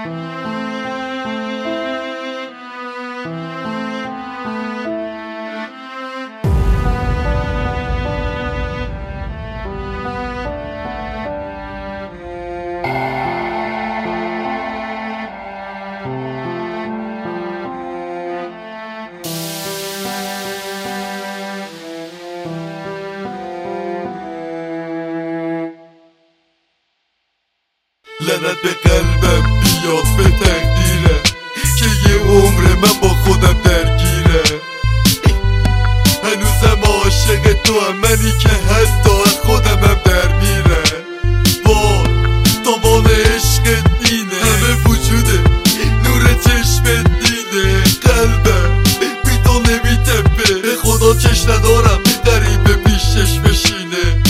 لعنت به قلبم بیاد به تقدیره که یه عمر من با خودم درگیره. هنوزم عاشق تو هم، منی که حتی از خودمم در میره. وای تاوان عشقت اینه، همه وجوده نور چشمت دیده. قلبم بی تو نمیتپه، به خدا چش ندارم غریبه پیشش بشینه.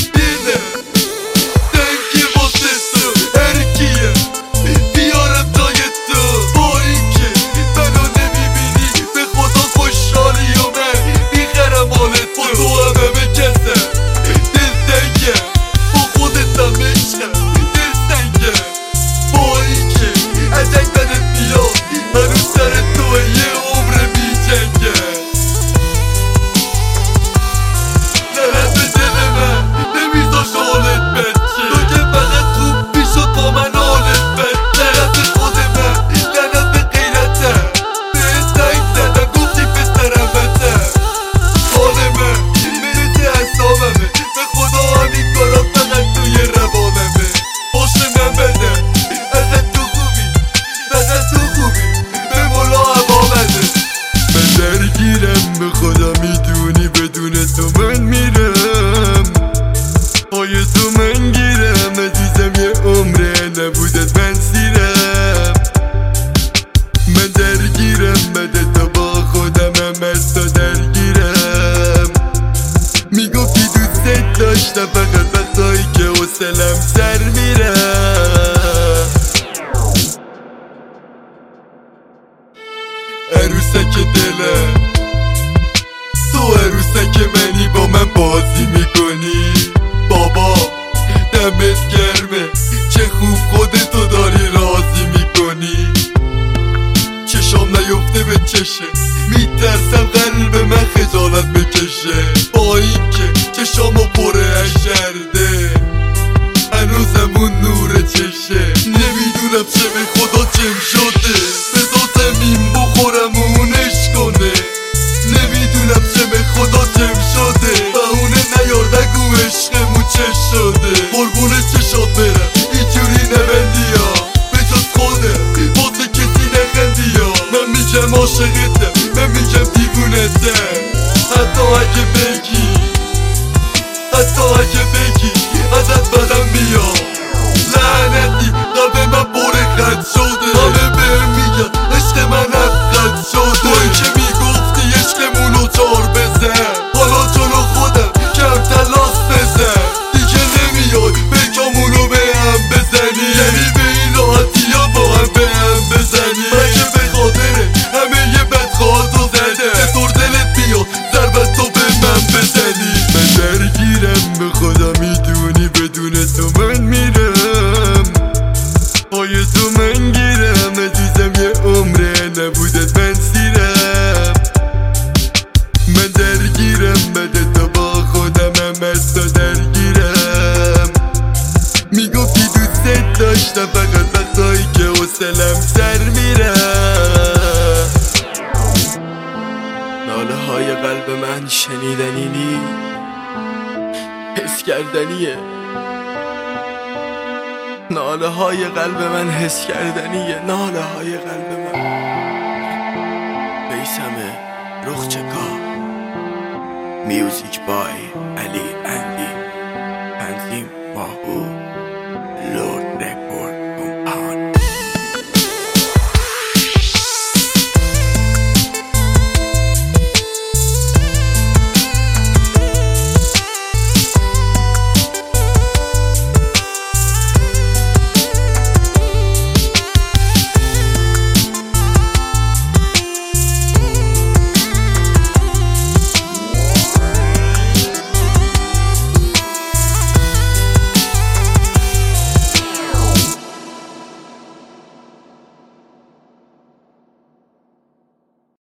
به خدا میدونی بدون تو من میرم، پای تو من گیرم. عزیزم یه عمره نبودت من سیرم. من درگیرم بعد تو با خودم هم از تو درگیرم. میگفتی دوست داشتم فقط وقتایی که حوصله‌ام سر میرم. عروسک دلم تو، عروسک منی با من بازی میکنی. بابا دمت گرمه، چه خوب خودتو داری راضی میکنی. چشام نیفته به چشه، میترسم قلب من خجالت بکشه. با اینکه چشامو پره از شرده، هنوزم اون نور چشه. نمیدونم چه به خدا چم شده، بذار زمین بخورم و اونش کنه. نمیدونم چه به خدا چم شده، بهونه نیار نگو عشقمون چه شده. قربون چشات برم اینجوری نبندی ها، به جز خودم واسه کسی نخندی ها. من میگم عاشقتم، من میگم دیوونتم. حتی اگه بگی ازت بدم میاد. لعنتی قلب من پر خط شده، همه بهم میگن عشق من خط شده. توی که میگفتی عشقمونو چار بزن، حالا جلو خودم کم تلاس بزن. دیگه نمیای بکامونو به هم بزنی، یعنی به این راحتی ها با هم به هم بزنی. من که به خاطر همه یه بدخواهاتو زده، چطور دلت بیاد ضربت تو به من بزنی. من درگیرم به خدا میدونی بدون تو من میرم، پای تو من گیرم. عزیزم یه عمره نبودت من سیرم. من درگیرم بعد تو با خودم هم از تو درگیرم. میگفتی دوست داشتم فقط وقتایی که حوصله‌ام سر میرم. ناله های قلب من شنیدنی نی، حس کردنیه. ناله های قلب من حس کردنیه، ناله های قلب من. بیسمه رخچکا، میوزیک بای علی اندی، تنظیم ماهو.